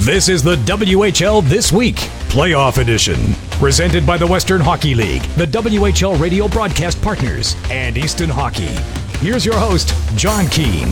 This is the WHL This Week, Playoff Edition. Presented by the Western Hockey League, the WHL radio broadcast partners, and Easton Hockey. Here's your host, John Keane.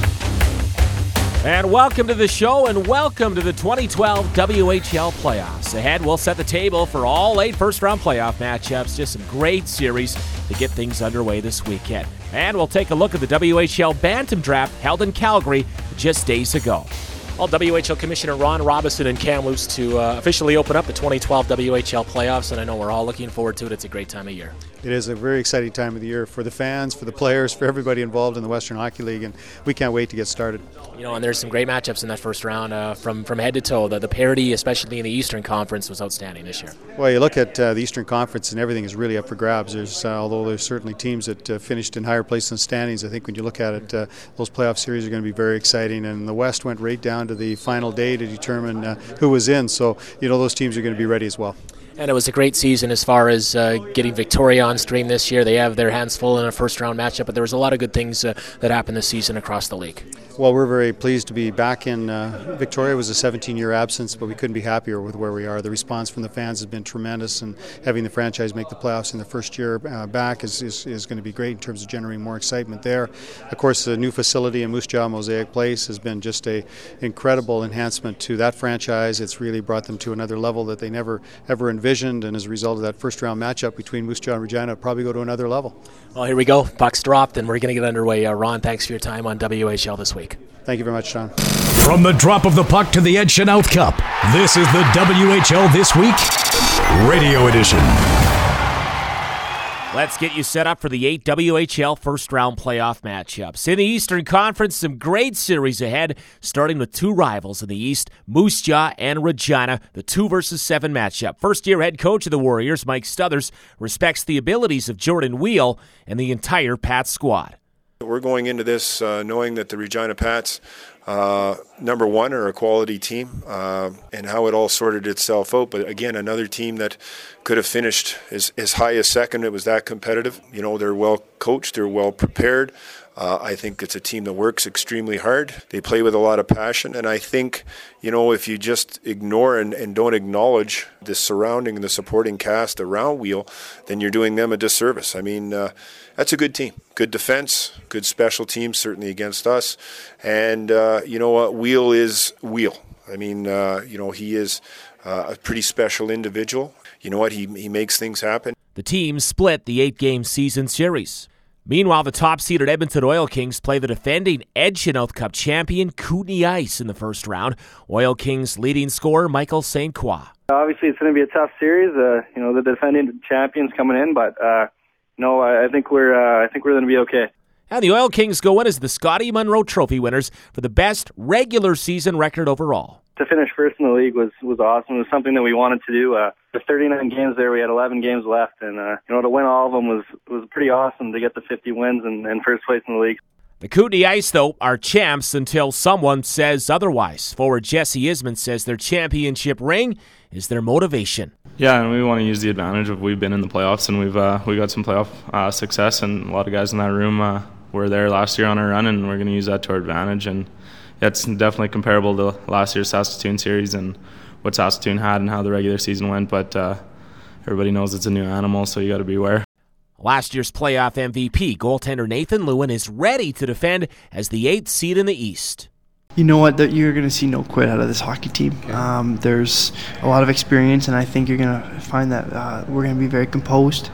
And welcome to the show, and welcome to the 2012 WHL Playoffs. Ahead, we'll set the table for all 8 first-round playoff matchups. Just some great series to get things underway this weekend. And we'll take a look at the WHL Bantam Draft held in Calgary just days ago. Well, WHL Commissioner Ron Robison and Kamloops to officially open up the 2012 WHL playoffs, and I know we're all looking forward to it. It's a great time of year. It is a very exciting time of the year for the fans, for the players, for everybody involved in the Western Hockey League, and we can't wait to get started. You know, and there's some great matchups in that first round from head to toe. The parity, especially in the Eastern Conference, was outstanding this year. Well, you look at the Eastern Conference and everything is really up for grabs. Although there's certainly teams that finished in higher place in the standings, I think when you look at it, those playoff series are going to be very exciting. And the West went right down to the final day to determine who was in. So, you know, those teams are going to be ready as well. And it was a great season as far as getting Victoria on stream this year. They have their hands full in a first-round matchup, but there was a lot of good things that happened this season across the league. Well, we're very pleased to be back in Victoria. It was a 17-year absence, but we couldn't be happier with where we are. The response from the fans has been tremendous, and having the franchise make the playoffs in the first year back is going to be great in terms of generating more excitement there. Of course, the new facility in Moose Jaw Mosaic Place has been just an incredible enhancement to that franchise. It's really brought them to another level that they never ever envisioned, and as a result of that first-round matchup between Moose Jaw and Regina, it'll probably go to another level. Well, here we go. Puck's dropped, and we're going to get underway. Ron, thanks for your time on WHL This Week. Thank you very much, Sean. From the drop of the puck to the Ed Chanouth Cup, this is the WHL This Week Radio Edition. Let's get you set up for the 8 WHL first-round playoff matchups. In the Eastern Conference, some great series ahead, starting with 2 rivals in the East, Moose Jaw and Regina, the 2 versus 7 matchup. First-year head coach of the Warriors, Mike Stuthers, respects the abilities of Jordan Wheel and the entire Pats squad. We're going into this knowing that the Regina Pats, number one, are a quality team, and how it all sorted itself out. But again, another team that could have finished as high as second. It was that competitive. You know, they're well coached, they're well prepared. I think it's a team that works extremely hard. They play with a lot of passion, and I think, you know, if you just ignore and don't acknowledge the surrounding and the supporting cast around Wheel, then you're doing them a disservice. I mean, that's a good team. Good defense, good special teams, certainly against us. And, you know what, Wheel is Wheel. I mean, you know, he is a pretty special individual. You know what, he makes things happen. The teams split the 8-game season series. Meanwhile, the top-seeded Edmonton Oil Kings play the defending Ed Chanouth Cup champion Kootenay Ice in the first round. Oil Kings leading scorer Michael St. Croix. Obviously, it's going to be a tough series. You know, the defending champions coming in, but no, I think we're going to be okay. And the Oil Kings go in as the Scotty Munro Trophy winners for the best regular season record overall. To finish first in the league was awesome. It was something that we wanted to do. There's 39 games there. We had 11 games left, and you know, to win all of them was pretty awesome to get the 50 wins and first place in the league. The Kootenay Ice, though, are champs until someone says otherwise. Forward Jesse Isman says their championship ring is their motivation. Yeah, and we want to use the advantage of we've been in the playoffs, and we got some playoff success, and a lot of guys in that room were there last year on our run, and we're going to use that to our advantage. And it's definitely comparable to last year's Saskatoon series and what Saskatoon had and how the regular season went, but everybody knows it's a new animal, so you got to beware. Last year's playoff MVP, goaltender Nathan Lewin, is ready to defend as the 8th seed in the East. You know what? You're going to see no quit out of this hockey team. There's a lot of experience, and I think you're going to find that we're going to be very composed,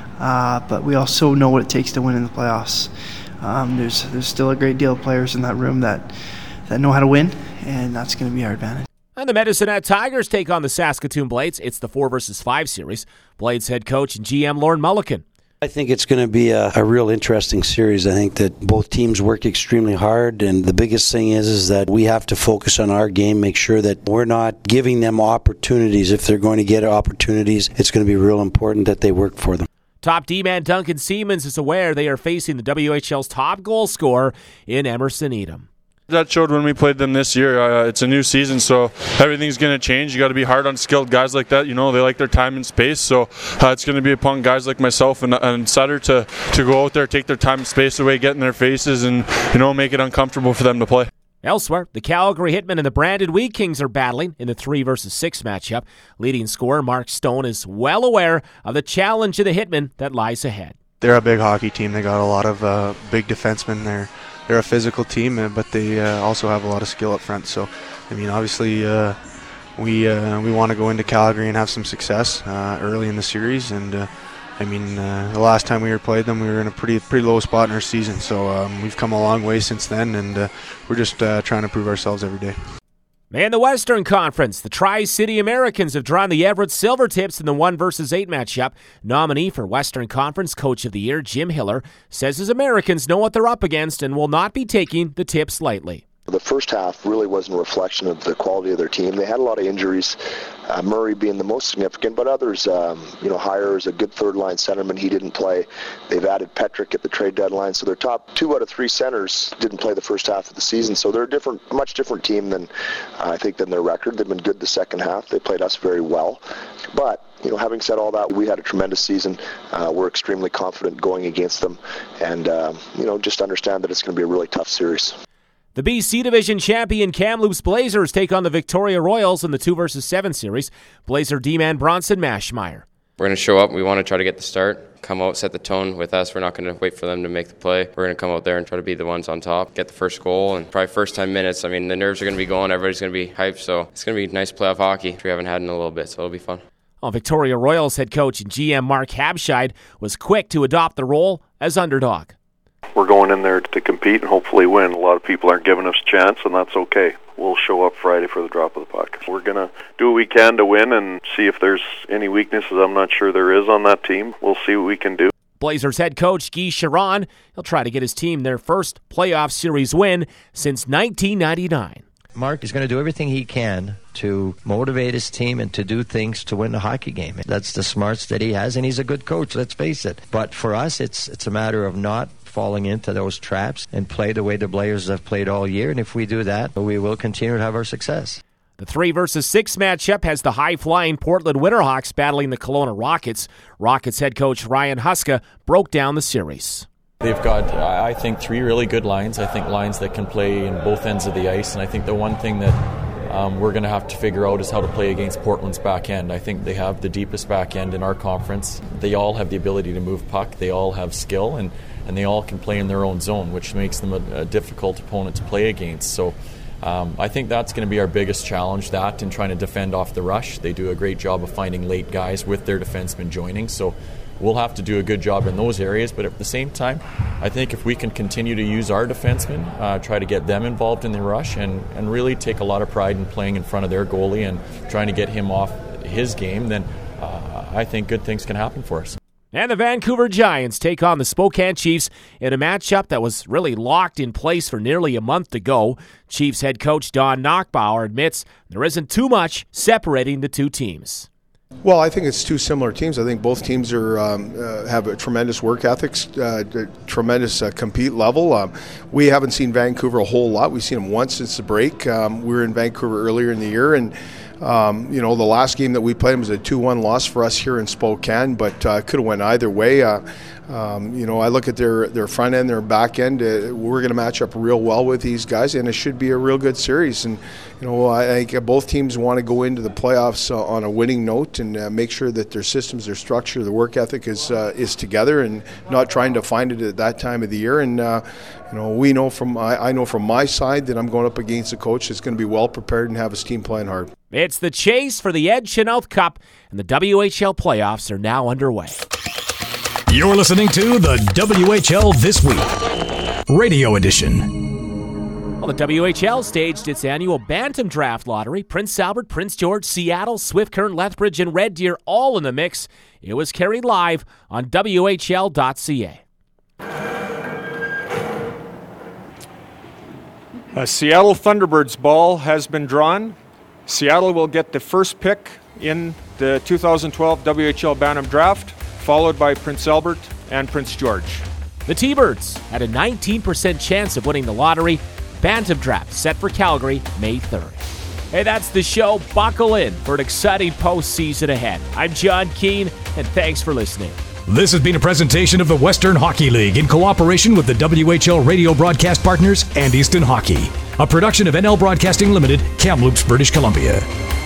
but we also know what it takes to win in the playoffs. There's still a great deal of players in that room that know how to win, and that's going to be our advantage. And the Medicine Hat Tigers take on the Saskatoon Blades. It's the 4 versus 5 series. Blades head coach and GM Lorne Mulliken. I think it's going to be a real interesting series. I think that both teams work extremely hard, and the biggest thing is that we have to focus on our game, make sure that we're not giving them opportunities. If they're going to get opportunities, it's going to be real important that they work for them. Top D-man Duncan Siemens is aware they are facing the WHL's top goal scorer in Emerson Edom. That showed when we played them this year. It's a new season, so everything's going to change. You got to be hard on skilled guys like that. You know, they like their time and space, so it's going to be upon guys like myself and Sutter to go out there, take their time and space away, get in their faces, and, you know, make it uncomfortable for them to play. Elsewhere, the Calgary Hitmen and the Brandon Wheat Kings are battling in the 3 versus 6 matchup. Leading scorer Mark Stone is well aware of the challenge of the Hitmen that lies ahead. They're a big hockey team. They got a lot of big defensemen. They're a physical team, but they also have a lot of skill up front. So, I mean, obviously, we want to go into Calgary and have some success early in the series. And the last time we played them, we were in a pretty low spot in our season. So we've come a long way since then, and we're just trying to prove ourselves every day. In the Western Conference, the Tri-City Americans have drawn the Everett Silvertips in the 1 versus 8 matchup. Nominee for Western Conference Coach of the Year, Jim Hiller, says his Americans know what they're up against and will not be taking the Tips lightly. The first half really wasn't a reflection of the quality of their team. They had a lot of injuries, Murray being the most significant, but others, Hire is a good third-line centerman. He didn't play. They've added Petrick at the trade deadline, so their top 2 out of 3 centers didn't play the first half of the season. So they're a much different team than their record. They've been good the second half. They played us very well. But having said all that, we had a tremendous season. We're extremely confident going against them, and just understand that it's going to be a really tough series. The BC Division champion Kamloops Blazers take on the Victoria Royals in the 2 versus 7 series. Blazer D-man Bronson Mashmeyer. We're going to show up. We want to try to get the start, come out, set the tone with us. We're not going to wait for them to make the play. We're going to come out there and try to be the ones on top, get the first goal, and probably first 10 minutes. The nerves are going to be going. Everybody's going to be hyped, so it's going to be nice playoff hockey, which we haven't had in a little bit, so it'll be fun. Victoria Royals head coach and GM Mark Habscheid was quick to adopt the role as underdog. We're going in there to compete and hopefully win. A lot of people aren't giving us a chance, and that's okay. We'll show up Friday for the drop of the puck. We're going to do what we can to win and see if there's any weaknesses. I'm not sure there is on that team. We'll see what we can do. Blazers head coach Guy Chiron, he'll try to get his team their first playoff series win since 1999. Mark is going to do everything he can to motivate his team and to do things to win the hockey game. That's the smarts that he has, and he's a good coach, let's face it. But for us, it's a matter of not falling into those traps and play the way the Blazers have played all year. And if we do that, we will continue to have our success. The 3 versus 6 matchup has the high-flying Portland Winterhawks battling the Kelowna Rockets. Rockets head coach Ryan Huska broke down the series. They've got, I think, 3 really good lines. I think lines that can play in both ends of the ice. And I think the one thing that we're going to have to figure out is how to play against Portland's back end. I think they have the deepest back end in our conference. They all have the ability to move puck. They all have skill, and they all can play in their own zone, which makes them a difficult opponent to play against. So I think that's going to be our biggest challenge, that and trying to defend off the rush. They do a great job of finding late guys with their defensemen joining. So we'll have to do a good job in those areas, but at the same time, I think if we can continue to use our defensemen, try to get them involved in the rush, and really take a lot of pride in playing in front of their goalie and trying to get him off his game, then I think good things can happen for us. And the Vancouver Giants take on the Spokane Chiefs in a matchup that was really locked in place for nearly a month to go. Chiefs head coach Don Knockbauer admits there isn't too much separating the two teams. Well, I think it's 2 similar teams. I think both teams are have a tremendous work ethics, tremendous compete level. We haven't seen Vancouver a whole lot. We've seen them once since the break. We were in Vancouver earlier in the year, and the last game that we played was a 2-1 loss for us here in Spokane, but could have went either way. I look at their front end, their back end. We're going to match up real well with these guys, and it should be a real good series. And I think both teams want to go into the playoffs on a winning note and make sure that their systems, their structure, the work ethic is together, and not trying to find it at that time of the year. And I know from my side that I'm going up against a coach that's going to be well prepared and have his team playing hard. It's the chase for the Ed Chenault Cup, and the WHL playoffs are now underway. You're listening to the WHL This Week, Radio Edition. Well, the WHL staged its annual Bantam Draft Lottery. Prince Albert, Prince George, Seattle, Swift Current, Lethbridge, and Red Deer all in the mix. It was carried live on WHL.ca. A Seattle Thunderbirds ball has been drawn. Seattle will get the first pick in the 2012 WHL Bantam Draft, followed by Prince Albert and Prince George. The T-Birds had a 19% chance of winning the lottery. Bantam Draft set for Calgary May 3rd. Hey, that's the show. Buckle in for an exciting postseason ahead. I'm John Keane, and thanks for listening. This has been a presentation of the Western Hockey League in cooperation with the WHL radio broadcast partners and Easton Hockey. a production of NL Broadcasting Limited, Kamloops, British Columbia.